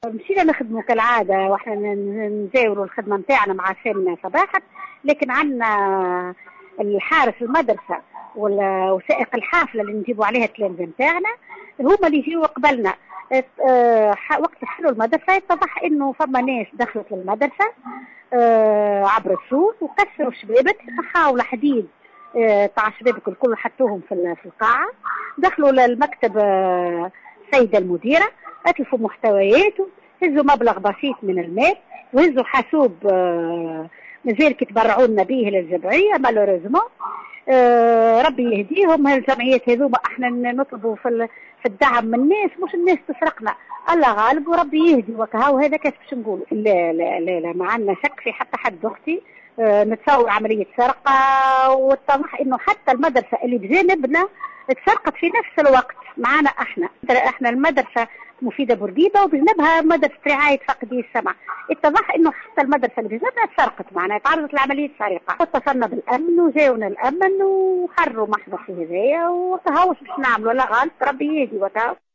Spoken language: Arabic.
مشينا نخدموا كالعادة واحنا نزاولوا الخدمة متاعنا مع سامنا صباحا، لكن عندنا الحارس المدرسة وسائق الحافلة اللي نجيبوا عليها التلامذة متاعنا هما اللي يجيوا قبلنا. وقت حلوا المدرسة اتضح انه فما ناس دخلت للمدرسة عبر السور وكسروا الشبابك، حاولوا حديد تاع الشبابك الكل حطوهم في القاعة، دخلوا للمكتب السيدة المديرة، اتلفوا محتوياته، هزوا مبلغ بسيط من المال وهزوا حاسوب مازال كيتبرعوا به للجمعية. مالوريزمون ربي يهديهم الجمعيات هذوما، احنا نطلبوا في الدعم من الناس، مش الناس تسرقنا، الله غالب وربي يهدي وكهو. هذا كيف باش نقولوا؟ لا لا لا لا، ما عندنا شك في حتى حد اختي. نتصور عملية سرقة، واتضح انه حتى المدرسة اللي بجانبنا اتسرقت في نفس الوقت معنا احنا المدرسة مفيدة بورقيبة وبجنبها مدرسة رعاية فقدي السمع. اتضح انه حتى المدرسة اللي بجنبنا اتسرقت معنا، تعرضت لعملية سرقة، واتصلنا بالامن وجاونا الامن وحروا محضر في هذايا، وكهوش باش نعملوا لا غالب ربي يهدي وكهو.